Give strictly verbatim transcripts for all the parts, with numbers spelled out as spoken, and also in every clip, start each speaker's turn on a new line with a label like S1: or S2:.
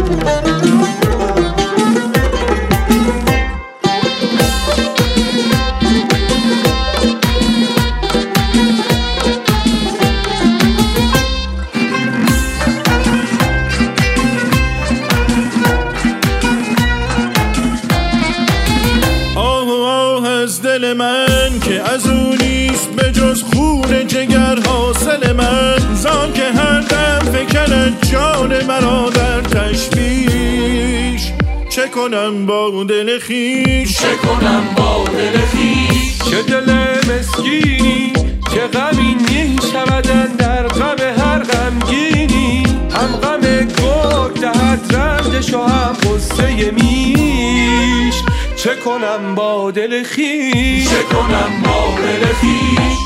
S1: دل من که از اون نیست به جز خون جگر حاصل من، زان که هر دم فکرت جان مرا در تشویش. چه کنم با دل خویش،
S2: چه کنم با دل خویش.
S3: چه دل مسکینی که غمی نیشود در غم هر غمگینی، هم غم گرگ دهد رنجش و هم غصه میش. چه کنم با دل خویش،
S2: چه کنم با دل خویش.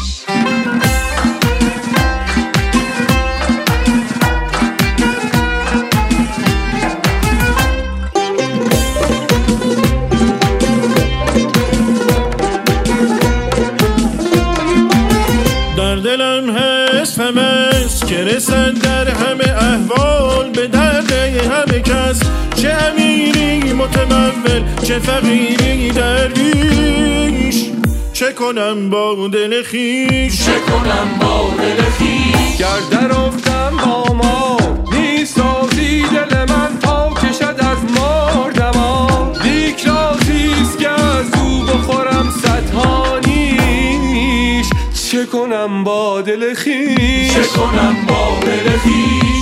S1: در دلم هست همست که رسد در همه احوال به درد همه کس، چه امیری متمول چه فقیری درویش. چه کنم با دل خویش،
S2: چه کنم با دل خویش.
S3: گر در افتم با ما نیست راضی دل من تا کشد از مردما، لیک راضیست که از او بخورم صدها نیش. چه کنم با دل خویش،
S2: چه کنم با دل خویش.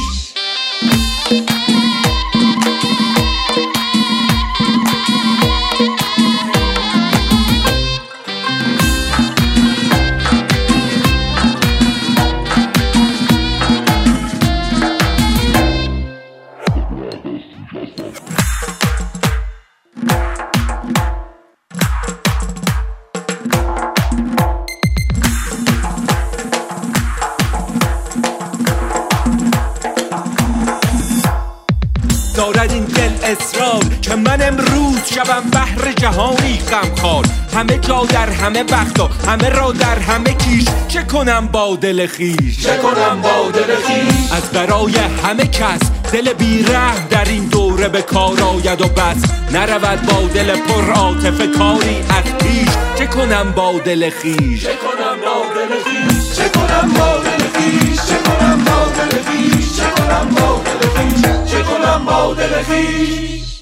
S4: دارد این دل اصرار که من امروز شبم بحر جهانی غمخوار، همه جا در همه وقت و همه را در همه کیش. چه کنم با دل خویش،
S2: چه کنم با دل خویش.
S4: از برای همه کس دل بی‌رحم در این دوره به کار آید و بس، نرود با دل پر عاطفه کاری از پیش. چه کنم با دل خویش،
S2: چه کنم با دل خویش. چه کنم با دل خویش. چه کنم با دل خویش. چه کنم با دل خویش. چه کنم با دل خویش.